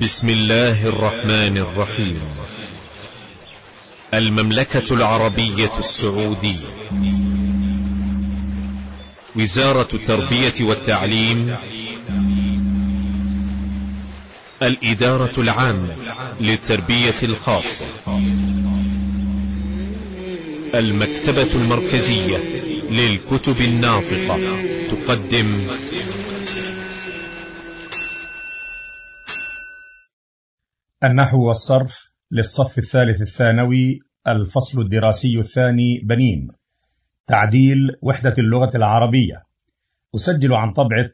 بسم الله الرحمن الرحيم. المملكة العربية السعودية، وزارة التربية والتعليم، الإدارة العامة للتربية الخاصة، المكتبة المركزية للكتب الناطقة تقدم النحو والصرف للصف الثالث الثانوي، الفصل الدراسي الثاني بنين، تعديل وحدة اللغة العربية. أسجل عن طبعة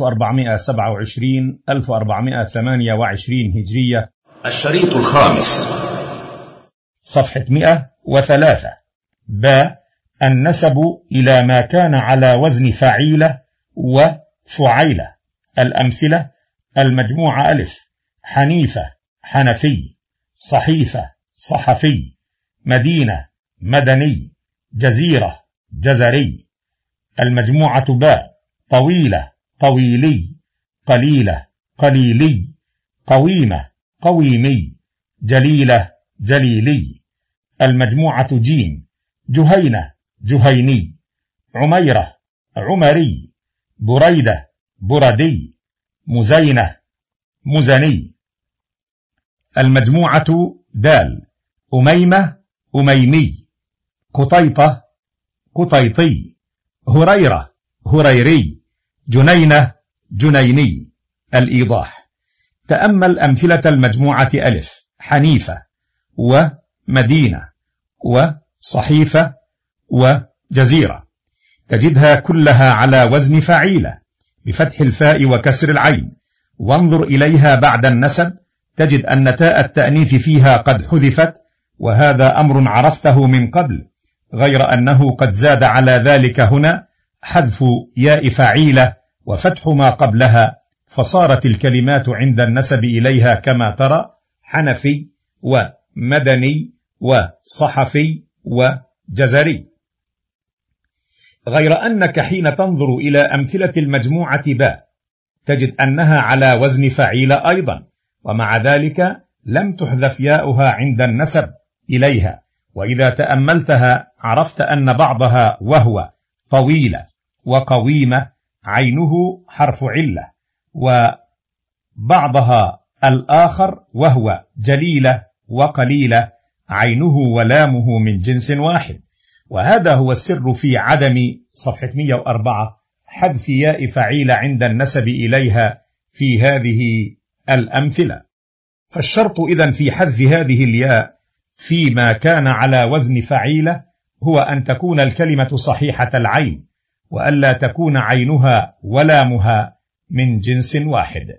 1427-1428 هجرية، الشريط الخامس، صفحة 103. النسب إلى ما كان على وزن فعيلة وفعيلة. الأمثلة: المجموعة ألف: حنيفة حنفي، صحيفة صحفي، مدينة مدني، جزيرة جزري. المجموعة باء: طويلة طويلي، قليلة قليلي، قويمة قويمي، جليلة جليلي. المجموعة جيم: جهينة جهيني، عميرة عمري، بريدة بردي، مزينة مزني. المجموعة دال: أميمة أميمي، قطيطة قطيطي، هريرة هريري، جنينة جنيني. الإيضاح: تأمل أمثلة المجموعة ألف: حنيفة ومدينة وصحيفة وجزيرة، تجدها كلها على وزن فعيلة بفتح الفاء وكسر العين. وانظر إليها بعد النسب، تجد أن تاء التأنيث فيها قد حذفت، وهذا أمر عرفته من قبل، غير أنه قد زاد على ذلك هنا حذف ياء فعيلة وفتح ما قبلها، فصارت الكلمات عند النسب إليها كما ترى: حنفي ومدني وصحفي وجزري. غير أنك حين تنظر إلى أمثلة المجموعة باء تجد أنها على وزن فعيلة أيضا، ومع ذلك لم تحذف ياؤها عند النسب إليها. وإذا تأملتها عرفت أن بعضها وهو طويلة وقويمة عينه حرف علة، وبعضها الآخر وهو جليلة وقليلة عينه ولامه من جنس واحد. وهذا هو السر في عدم صفحة 104 حذف ياء فعيلة عند النسب إليها في هذه الأمثلة. فالشرط إذن في حذف هذه الياء فيما كان على وزن فعيلة هو أن تكون الكلمة صحيحة العين، وألا تكون عينها ولامها من جنس واحد.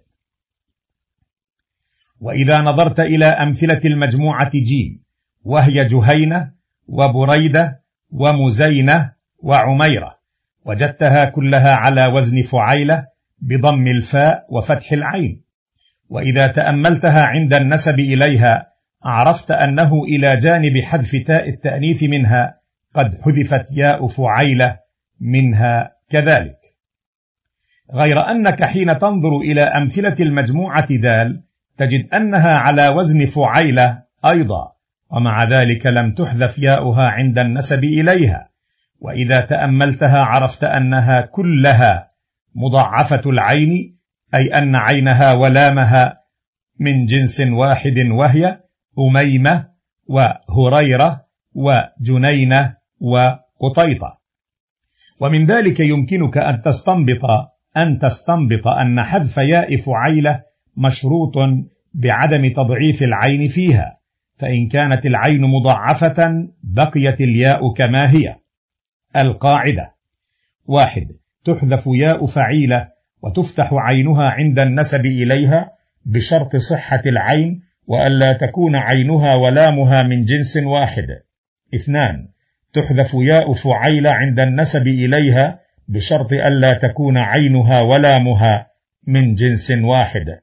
وإذا نظرت إلى أمثلة المجموعة جيم، وهي جهينة وبريدة ومزينة وعميرة، وجدتها كلها على وزن فعيلة بضم الفاء وفتح العين. وإذا تأملتها عند النسب إليها عرفت أنه إلى جانب حذف تاء التأنيث منها قد حذفت ياء فعيلة منها كذلك. غير أنك حين تنظر إلى أمثلة المجموعة دال تجد أنها على وزن فعيلة أيضا، ومع ذلك لم تحذف ياؤها عند النسب إليها. وإذا تأملتها عرفت أنها كلها مضاعفة العين، أي أن عينها ولامها من جنس واحد، وهي أميمة وهريرة وجنينة وقطيطة. ومن ذلك يمكنك أن تستنبط أن حذف ياء فعيلة مشروط بعدم تضعيف العين فيها، فإن كانت العين مضاعفة بقيت الياء كما هي. القاعدة: 1. تحذف ياء فعيلة وتفتح عينها عند النسب إليها بشرط صحة العين وألا تكون عينها ولامها من جنس واحد. 2. تحذف ياء فعيلة عند النسب إليها بشرط ألا تكون عينها ولامها من جنس واحد.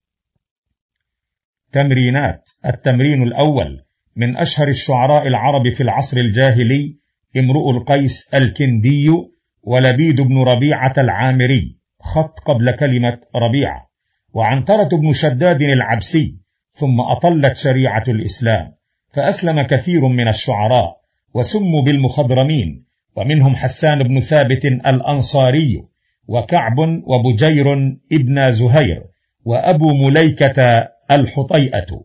تمرينات. التمرين الأول: من أشهر الشعراء العرب في العصر الجاهلي امرؤ القيس الكندي ولبيد بن ربيعة العامري، خط قبل كلمة ربيعة. وعنترة بن شداد العبسي، ثم أطلت شريعة الإسلام، فأسلم كثير من الشعراء وسموا بالمخضرمين، ومنهم حسان بن ثابت الأنصاري، وكعب وبجير ابن زهير، وأبو مليكة الحطيئة.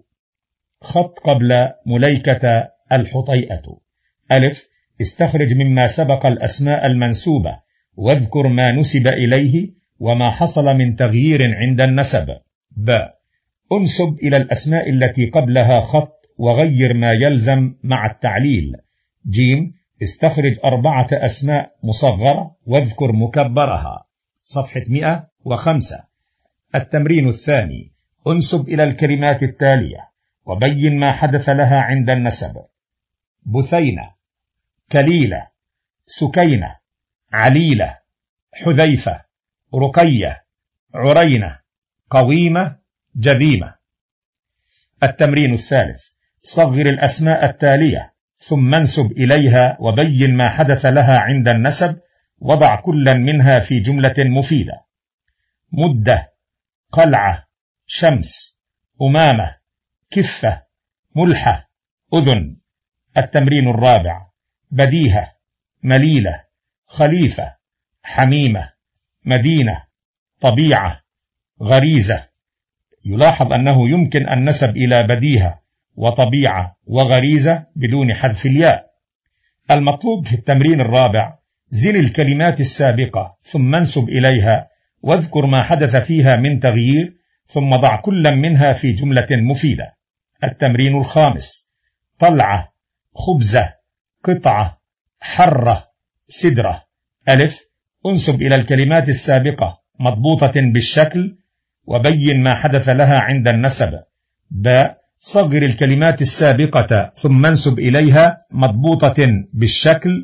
خط قبل مليكة الحطيئة. ألف، استخرج مما سبق الأسماء المنسوبة، واذكر ما نسب إليه وما حصل من تغيير عند النسب. ب، انسب إلى الأسماء التي قبلها خط وغير ما يلزم مع التعليل. ج، استخرج 4 أسماء مصغرة واذكر مكبرها. صفحة 105. التمرين الثاني، انسب إلى الكلمات التالية وبين ما حدث لها عند النسب: بثينة، كليلة، سكينة، عليلة، حذيفة، رقية، عرينة، قويمة، جذيمة. التمرين الثالث، صغر الأسماء التالية ثم انسب إليها وبين ما حدث لها عند النسب، وضع كلا منها في جملة مفيدة: مدة، قلعة، شمس، أمامة، كفة، ملحة، أذن. التمرين الرابع، بديهة، مليلة، خليفة، حميمة، مدينة، طبيعة، غريزة. يلاحظ أنه يمكن أن نسب إلى بديهة وطبيعة وغريزة بدون حذف الياء. المطلوب في التمرين الرابع، زن الكلمات السابقة ثم انسب إليها واذكر ما حدث فيها من تغيير، ثم ضع كلا منها في جملة مفيدة. التمرين الخامس، طلعة، خبزة، قطعة، حرة، سدرة. ألف، انسب إلى الكلمات السابقة مضبوطة بالشكل وبين ما حدث لها عند النسب. ب، صغر الكلمات السابقة ثم انسب إليها مضبوطة بالشكل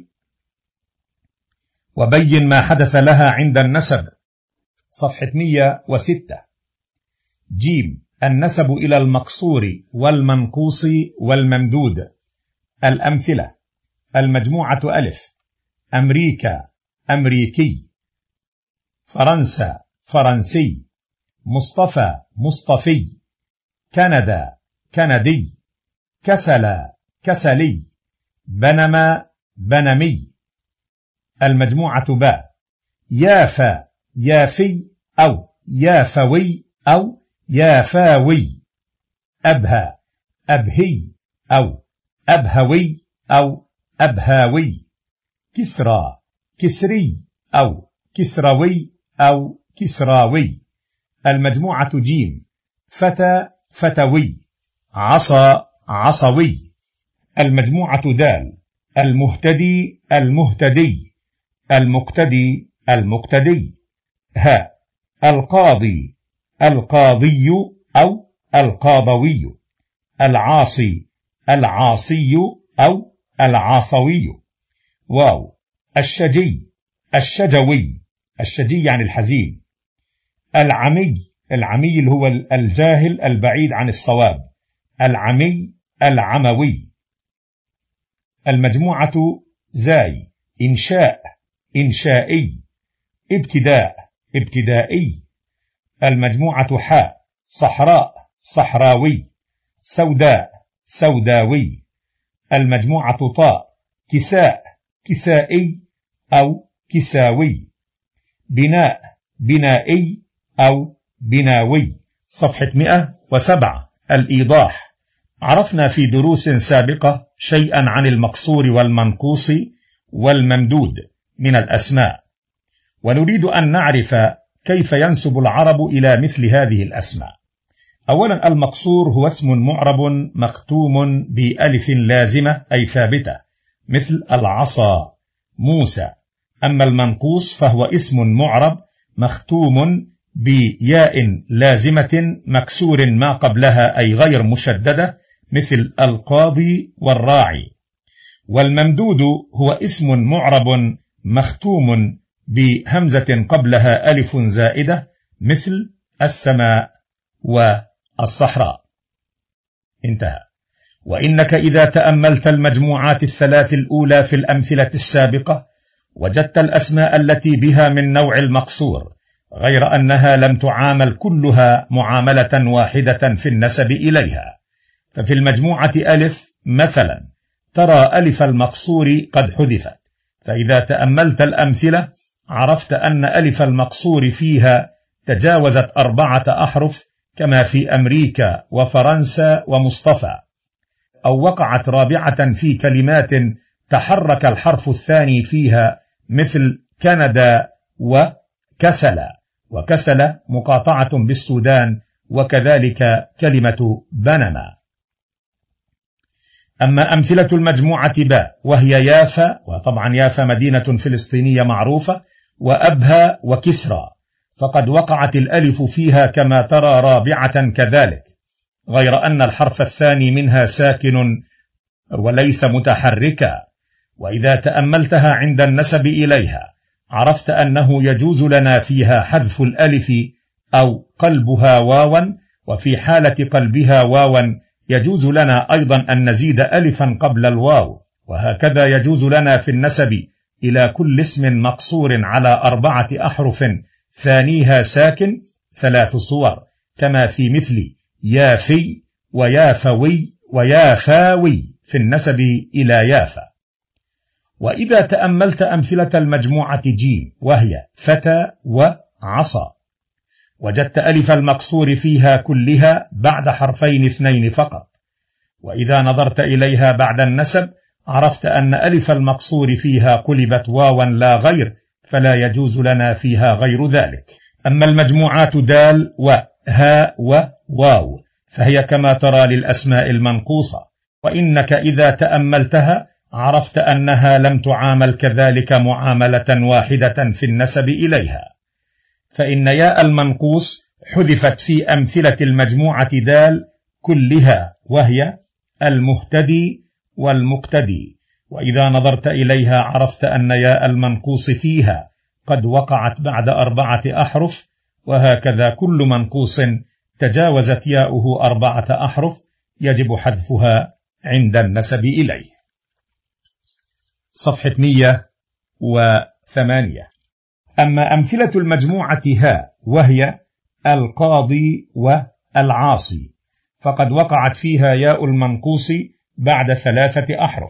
وبين ما حدث لها عند النسب. صفحة 106. ج، النسب إلى المقصور والمنقوص والممدود. الأمثلة: المجموعة ألف، أمريكا، أمريكي، فرنسا، فرنسي، مصطفى، مصطفي، كندا، كندي، كسلا، كسلي، بنما، بنمي. المجموعة باء، يافا، يافي أو يافوي أو يافاوي، أبهى، أبهي أو أبهوي أو أبهاوي، كسرى، كسري أو كسروي أو كسراوي. المجموعة جيم، فتى، فتوي، عصا، عصوي. المجموعة دال، المهتدي، المهتدي، المقتدي، المقتدي. ها، القاضي، القاضي أو القاضوي، العاصي، العاصي أو العاصوي. واو، الشجي، الشجوي، الشجي يعني الحزين. العمي، العمي اللي هو الجاهل البعيد عن الصواب، العمي، العموي. المجموعة زاي، إنشاء، إنشائي، ابتداء، ابتدائي. المجموعة حاء، صحراء، صحراوي، سوداء، سوداوي. المجموعة طاء، كساء، كسائي أو كساوي. بناء، بنائي أو بناوي. صفحة 107. الإيضاح. عرفنا في دروس سابقة شيئا عن المقصور والمنقوص والممدود من الأسماء، ونريد أن نعرف كيف ينسب العرب إلى مثل هذه الأسماء. أولا، المقصور هو اسم معرب مختوم بألف لازمة أي ثابتة، مثل العصا، موسى. أما المنقوص فهو اسم معرب مختوم بياء لازمة مكسور ما قبلها أي غير مشددة، مثل القاضي والراعي. والممدود هو اسم معرب مختوم بهمزة قبلها ألف زائدة، مثل السماء والصحراء. انتهى. وإنك إذا تأملت المجموعات الثلاث الأولى في الأمثلة السابقة وجدت الأسماء التي بها من نوع المقصور غير أنها لم تعامل كلها معاملة واحدة في النسب إليها. ففي المجموعة ألف مثلا ترى ألف المقصور قد حذفت، فإذا تأملت الأمثلة عرفت أن ألف المقصور فيها تجاوزت 4 أحرف، كما في أمريكا وفرنسا ومصطفى، أو وقعت رابعة في كلمات تحرك الحرف الثاني فيها، مثل كندا وكسل، وكسل مقاطعة بالسودان، وكذلك كلمة بنما. أما أمثلة المجموعة باء وهي يافا، وطبعا يافا مدينة فلسطينية معروفة، وأبها وكسرى، فقد وقعت الألف فيها كما ترى رابعة كذلك، غير أن الحرف الثاني منها ساكن وليس متحركا. وإذا تأملتها عند النسب إليها عرفت أنه يجوز لنا فيها حذف الألف أو قلبها واوا، وفي حالة قلبها واوا يجوز لنا أيضا أن نزيد ألفا قبل الواو، وهكذا يجوز لنا في النسب إلى كل اسم مقصور على 4 أحرف ثانيها ساكن 3 صور، كما في مثل يافي ويافوي ويافاوي في النسب إلى يافا. وإذا تأملت أمثلة المجموعة جيم وهي فتى وعصا، وجدت ألف المقصور فيها كلها بعد حرفين 2 فقط، وإذا نظرت إليها بعد النسب عرفت أن ألف المقصور فيها قلبت واوا لا غير، فلا يجوز لنا فيها غير ذلك. أما المجموعات دال وها وواو فهي كما ترى للأسماء المنقوصة، وإنك إذا تأملتها عرفت أنها لم تعامل كذلك معاملة واحدة في النسب إليها، فإن ياء المنقوص حذفت في أمثلة المجموعة دال كلها، وهي المهتدي والمقتدي، وإذا نظرت إليها عرفت أن ياء المنقوص فيها قد وقعت بعد 4 أحرف، وهكذا كل منقوص تجاوزت ياؤه 4 أحرف يجب حذفها عند النسب إليه. صفحة 108. أما أمثلة المجموعة ها وهي القاضي والعاصي فقد وقعت فيها ياء المنقوص بعد 3 أحرف،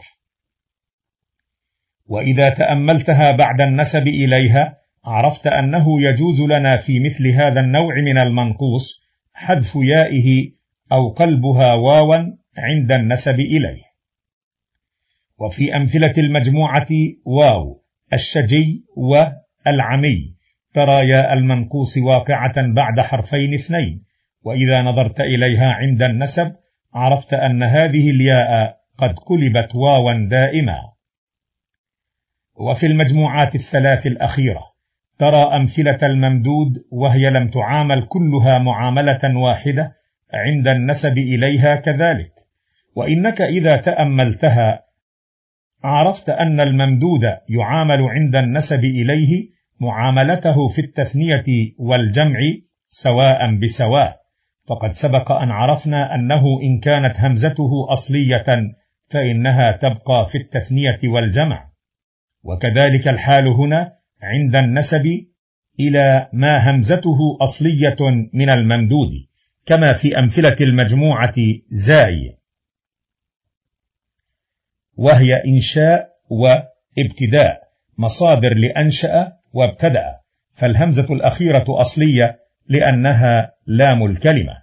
وإذا تأملتها بعد النسب إليها عرفت أنه يجوز لنا في مثل هذا النوع من المنقوص حذف يائه أو قلبها واوا عند النسب إليه. وفي أمثلة المجموعة واو الشجي والعمي ترى ياء المنقوص واقعة بعد حرفين 2، وإذا نظرت إليها عند النسب عرفت أن هذه الياء قد قلبت واوا دائما. وفي المجموعات 3 الأخيرة ترى أمثلة الممدود وهي لم تعامل كلها معاملة واحدة عند النسب إليها كذلك، وإنك إذا تأملتها عرفت أن الممدود يعامل عند النسب إليه معاملته في التثنية والجمع سواء بسواء، فقد سبق أن عرفنا أنه إن كانت همزته أصلية فإنها تبقى في التثنية والجمع، وكذلك الحال هنا عند النسب إلى ما همزته أصلية من الممدود، كما في أمثلة المجموعة زاي وهي إنشاء وابتداء، مصادر لأنشأ وابتدأ، فالهمزة الأخيرة أصلية لأنها لام الكلمة.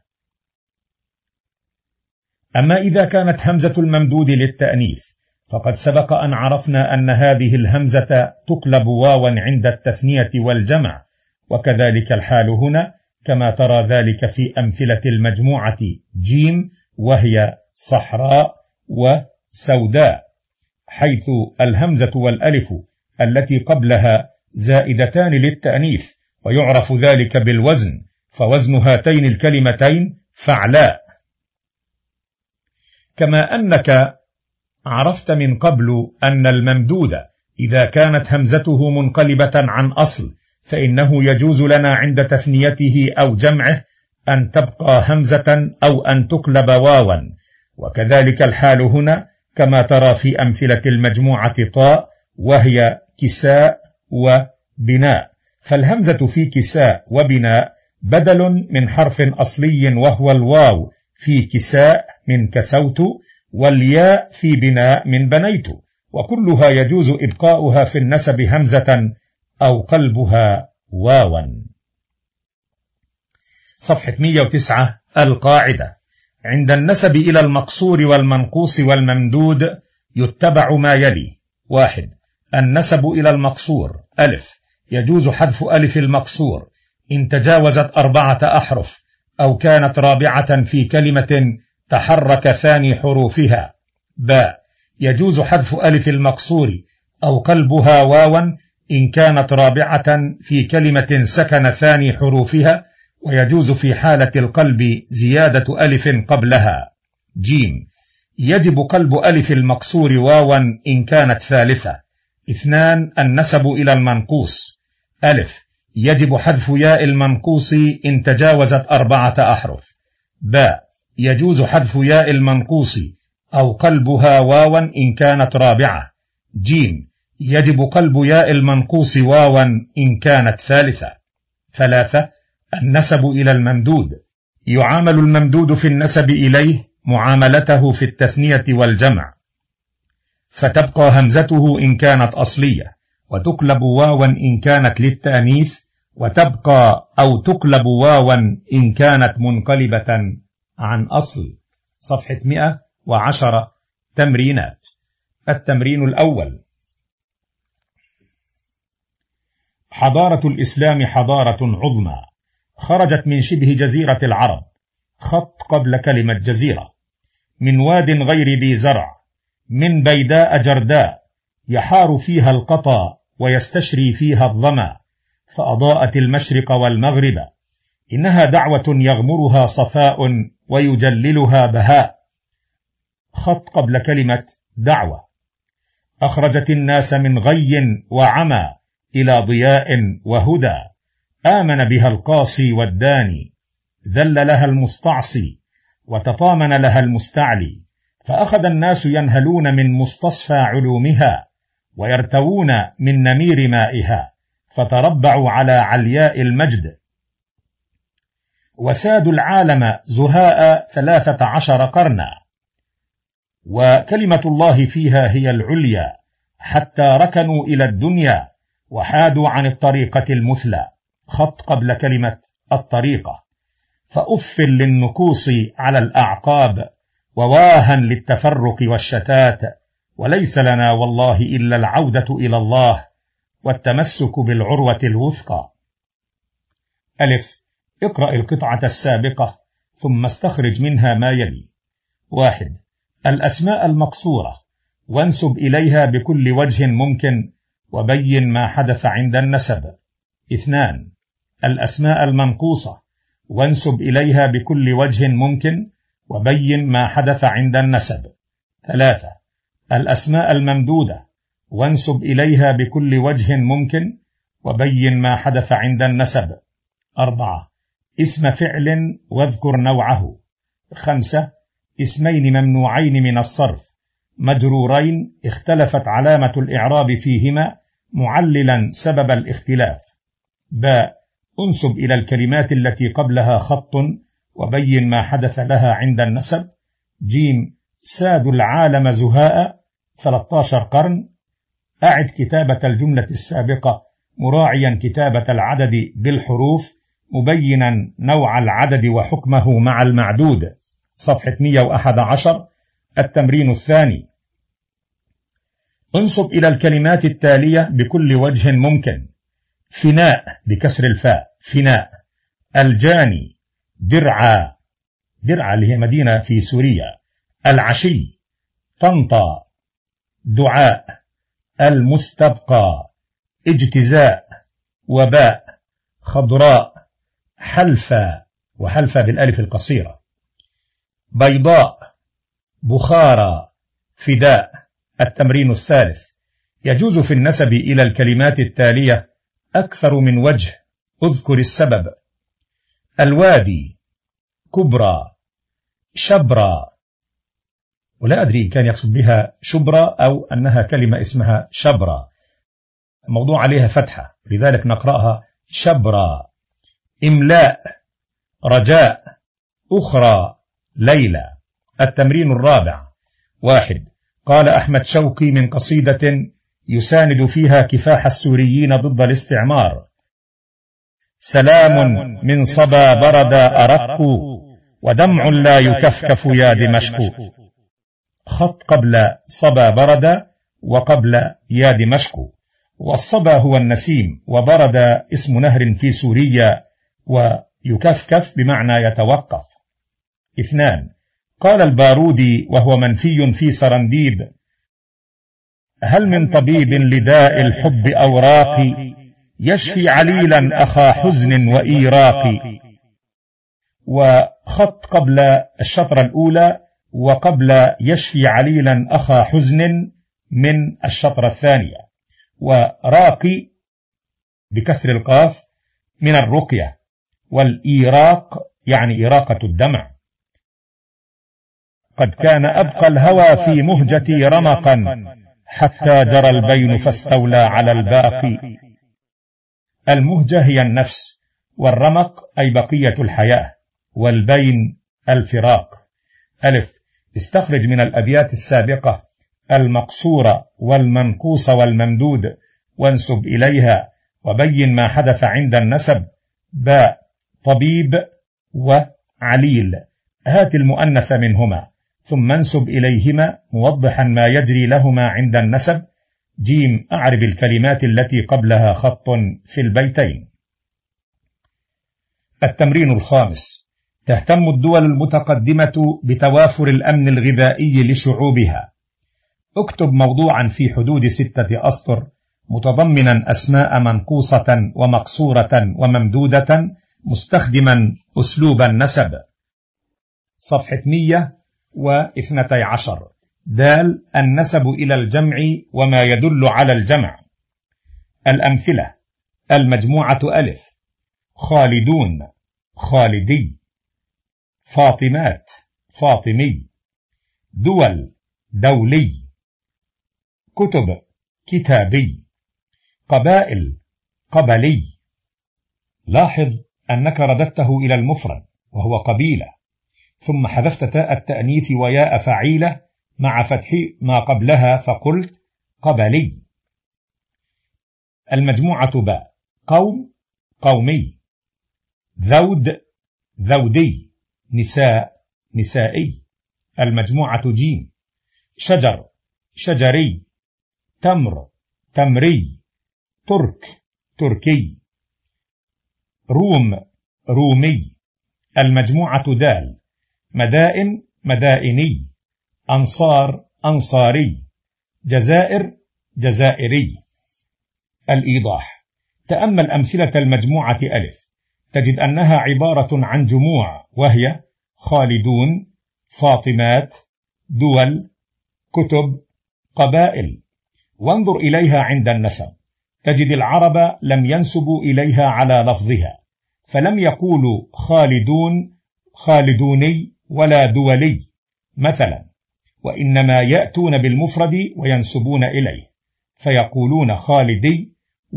أما إذا كانت همزة الممدود للتأنيث فقد سبق أن عرفنا أن هذه الهمزة تقلب واوا عند التثنية والجمع، وكذلك الحال هنا كما ترى ذلك في أمثلة المجموعة جيم وهي صحراء وسوداء، حيث الهمزة والألف التي قبلها زائدتان للتأنيث، ويعرف ذلك بالوزن، فوزن هاتين الكلمتين فعلاء. كما أنك عرفت من قبل أن الممدود إذا كانت همزته منقلبة عن أصل فإنه يجوز لنا عند تثنيته أو جمعه أن تبقى همزة أو أن تقلب واوا، وكذلك الحال هنا كما ترى في أمثلة المجموعة طاء وهي كساء وبناء، فالهمزة في كساء وبناء بدل من حرف أصلي وهو الواو في كساء من كسوت، والياء في بناء من بنيت، وكلها يجوز إبقاؤها في النسب همزة أو قلبها واوا. صفحة 109. القاعدة: عند النسب إلى المقصور والمنقوص والممدود يتبع ما يلي: 1. النسب إلى المقصور: ألف، يجوز حذف ألف المقصور إن تجاوزت 4 أحرف أو كانت رابعة في كلمة تحرك ثاني حروفها. باء، يجوز حذف ألف المقصور أو قلبها واوا إن كانت رابعة في كلمة سكن ثاني حروفها، ويجوز في حالة القلب زيادة ألف قبلها. جيم، يجب قلب ألف المقصور واوا إن كانت ثالثة. 2. النسب إلى المنقوص: ألف، يجب حذف ياء المنقوص إن تجاوزت 4 أحرف. باء، يجوز حذف ياء المنقوص أو قلبها واوا إن كانت رابعة. جيم، يجب قلب ياء المنقوص واوا إن كانت ثالثة. 3. النسب إلى الممدود: يعامل الممدود في النسب إليه معاملته في التثنية والجمع، فتبقى همزته إن كانت أصلية، وتقلب واوا إن كانت للتأنيث، وتبقى أو تقلب واوا إن كانت منقلبة عن أصل. صفحة 110. تمرينات. التمرين الأول: حضارة الإسلام حضارة عظمى، خرجت من شبه جزيرة العرب، خط قبل كلمة جزيرة، من واد غير ذي زرع، من بيداء جرداء، يحار فيها القطا ويستشري فيها الظما، فأضاءت المشرق والمغرب، إنها دعوة يغمرها صفاء ويجللها بهاء. خط قبل كلمة دعوة. أخرجت الناس من غي وعمى إلى ضياء وهدى، آمن بها القاصي والداني، ذل لها المستعصي وتطامن لها المستعلي، فأخذ الناس ينهلون من مستصفى علومها ويرتوون من نمير مائها، فتربعوا على علياء المجد، وسادوا العالم زهاء 13 قرنا، وكلمة الله فيها هي العليا، حتى ركنوا إلى الدنيا وحادوا عن الطريقة المثلى. خط قبل كلمة الطريقة. فأف للنكوص على الأعقاب، وواها للتفرق والشتات، وليس لنا والله إلا العودة إلى الله والتمسك بالعروة الوثقى. ألف، اقرأ القطعة السابقة ثم استخرج منها ما يلي. 1. الأسماء المقصورة، وانسب إليها بكل وجه ممكن وبين ما حدث عند النسب. 2. الأسماء المنقوصة، وانسب إليها بكل وجه ممكن وبين ما حدث عند النسب. 3. الأسماء الممدودة، وانسب إليها بكل وجه ممكن وبين ما حدث عند النسب. 4. اسم فعل واذكر نوعه. 5. اسمين ممنوعين من الصرف مجرورين اختلفت علامة الإعراب فيهما معللا سبب الاختلاف. باء، انسب إلى الكلمات التي قبلها خط وبين ما حدث لها عند النسب. جيم، سادوا العالم زهاء 13 قرن. أعد كتابة الجملة السابقة مراعيا كتابة العدد بالحروف مبينا نوع العدد وحكمه مع المعدود. صفحة 111. التمرين الثاني: انسب إلى الكلمات التالية بكل وجه ممكن: فناء بكسر الفاء، فناء. الجاني، درعا، درعا اللي هي مدينة في سوريا. العشي، طنطا. دعاء. المستبقى، اجتزاء. وباء. خضراء. حلفا، وحلفا بالألف القصيرة. بيضاء. بخارى. فداء. التمرين الثالث: يجوز في النسب إلى الكلمات التالية أكثر من وجه، اذكر السبب. الوادي، كبرى، شبرى، ولا أدري إن كان يقصد بها شبرى أو أنها كلمة اسمها شبرى، موضوع عليها فتحة لذلك نقرأها شبرا. إملاء: رجاء، أخرى، ليلى. التمرين الرابع. 1. قال أحمد شوقي من قصيدة يساند فيها كفاح السوريين ضد الاستعمار: سلام من صبا برد أرق، ودمع لا يكفكف يا دمشق. خط قبل صبا برد وقبل يا دمشق، والصبا هو النسيم، وبرد اسم نهر في سوريا، ويكفكف بمعنى يتوقف. 2. قال البارودي وهو منفي في سرنديب: هل من طبيب لداء الحب أوراقي، يشفي عليلا أخا حزن وإيراق. وخط قبل الشطرة الأولى وقبل يشفي عليلا أخا حزن من الشطرة الثانية. وراقي بكسر القاف من الرقية، والإيراق يعني إراقة الدمع. قد كان أبقى الهوى في مهجتي رمقا، حتى جرى البين فاستولى على الباقي. المهجة هي النفس، والرمق أي بقية الحياة، والبين الفراق. ألف. استخرج من الأبيات السابقة المقصورة والمنقوصة والممدود وانسب إليها، وبين ما حدث عند النسب. باء. طبيب وعليل، هات المؤنث منهما ثم انسب إليهما موضحا ما يجري لهما عند النسب. جيم. أعرب الكلمات التي قبلها خط في البيتين. التمرين الخامس. تهتم الدول المتقدمة بتوافر الأمن الغذائي لشعوبها. اكتب موضوعا في حدود 6 أسطر متضمنا أسماء منقوصة ومقصورة وممدودة مستخدما أسلوب النسب. صفحة 112. دال. النسب إلى الجمع وما يدل على الجمع. الأمثلة: المجموعة ألف: خالدون، خالدي. فاطمات، فاطمي. دول، دولي. كتب، كتابي. قبائل، قبلي. لاحظ أنك رددته إلى المفرد وهو قبيلة، ثم حذفت تاء التأنيث وياء فعيلة مع فتح ما قبلها فقلت قبلي. المجموعة باء: قوم، قومي. ذود، ذودي. نساء، نسائي. المجموعة جيم: شجر، شجري. تمر، تمري. ترك، تركي. روم، رومي. المجموعة دال: مدائن، مدائني. أنصار، أنصاري. جزائر، جزائري. الإيضاح: تأمل أمثلة المجموعة ألف، تجد أنها عبارة عن جموع، وهي خالدون، فاطمات، دول، كتب، قبائل. وانظر إليها عند النسب، تجد العرب لم ينسبوا إليها على لفظها، فلم يقولوا خالدون، خالدوني، ولا دولي مثلا، وإنما يأتون بالمفرد وينسبون إليه، فيقولون خالدي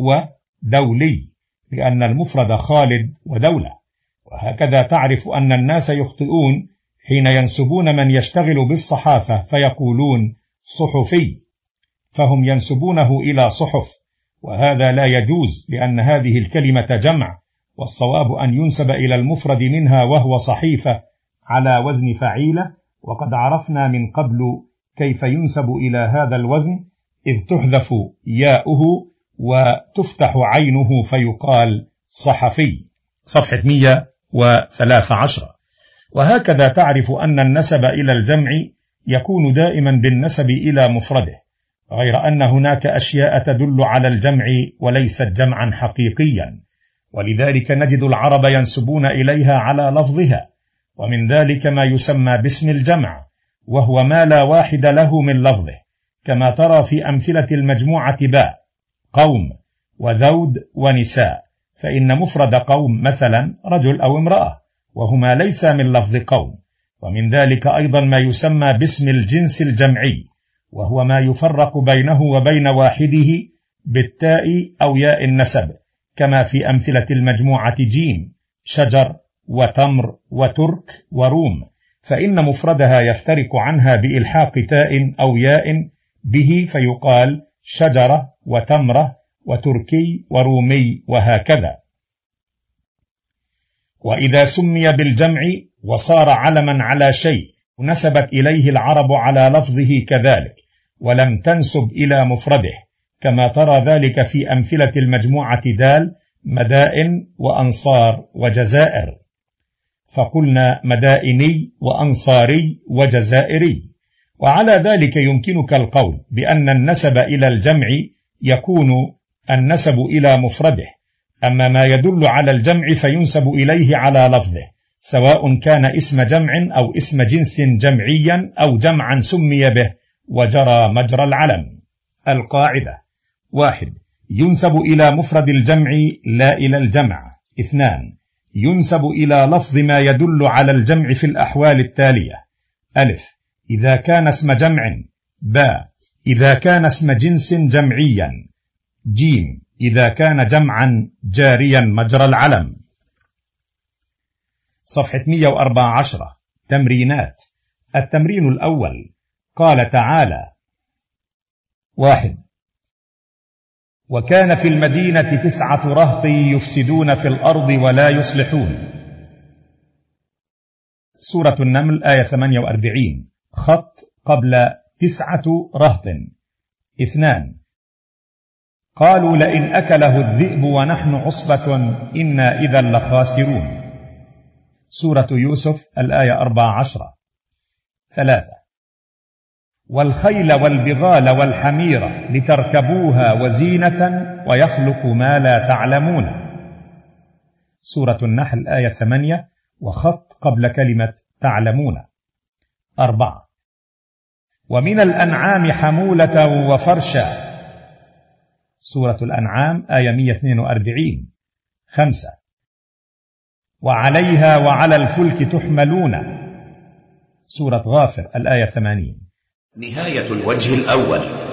ودولي، لأن المفرد خالد ودولة. وهكذا تعرف أن الناس يخطئون حين ينسبون من يشتغل بالصحافة فيقولون صحفي، فهم ينسبونه إلى صحف، وهذا لا يجوز، لأن هذه الكلمة جمع، والصواب أن ينسب إلى المفرد منها وهو صحيفة على وزن فعيلة. وقد عرفنا من قبل كيف ينسب إلى هذا الوزن، إذ تحذف ياؤه وتفتح عينه فيقال صحفي. صفحة 113. وهكذا تعرف أن النسب إلى الجمع يكون دائما بالنسب إلى مفرده، غير أن هناك أشياء تدل على الجمع وليست جمعا حقيقيا، ولذلك نجد العرب ينسبون إليها على لفظها، ومن ذلك ما يسمى باسم الجمع، وهو ما لا واحد له من لفظه، كما ترى في أمثلة المجموعة باء: قوم، وذود، ونساء، فإن مفرد قوم مثلا رجل أو امرأة، وهما ليس من لفظ قوم. ومن ذلك أيضا ما يسمى باسم الجنس الجمعي، وهو ما يفرق بينه وبين واحده بالتاء أو ياء النسب، كما في أمثلة المجموعة جيم: شجر وتمر وترك وروم، فإن مفردها يفترق عنها بإلحاق تاء أو ياء به، فيقال شجرة وتمرة وتركي ورومي وهكذا. وإذا سمي بالجمع وصار علما على شيء نسبت إليه العرب على لفظه كذلك، ولم تنسب إلى مفرده، كما ترى ذلك في أمثلة المجموعة دال: مدائن وأنصار وجزائر، فقلنا مدائني وأنصاري وجزائري. وعلى ذلك يمكنك القول بأن النسب إلى الجمع يكون النسب إلى مفرده، أما ما يدل على الجمع فينسب إليه على لفظه، سواء كان اسم جمع أو اسم جنس جمعيا أو جمعا سمي به وجرى مجرى العلم. القاعدة: 1. ينسب إلى مفرد الجمع لا إلى الجمع. 2. ينسب إلى لفظ ما يدل على الجمع في الأحوال التالية: ألف، إذا كان اسم جمع. باء، إذا كان اسم جنس جمعيا. جيم، إذا كان جمعا جاريا مجرى العلم. صفحة 114. تمرينات. التمرين الأول: قال تعالى: 1. وكان في المدينة 9 رهط يفسدون في الأرض ولا يصلحون. سورة النمل آية 48. خط قبل 9 رهط. 2. قالوا لئن أكله الذئب ونحن عصبة إنا إذا لخاسرون. سورة يوسف الآية 14. 3. والخيل والبغال والحمير لتركبوها وزينة ويخلق ما لا تعلمون. سورة النحل آية 8 وخط قبل كلمة تعلمون. 4. ومن الأنعام حمولة وفرشا. سورة الأنعام آية 142. 5. وعليها وعلى الفلك تحملون. سورة غافر الآية 80. نهاية الوجه الأول.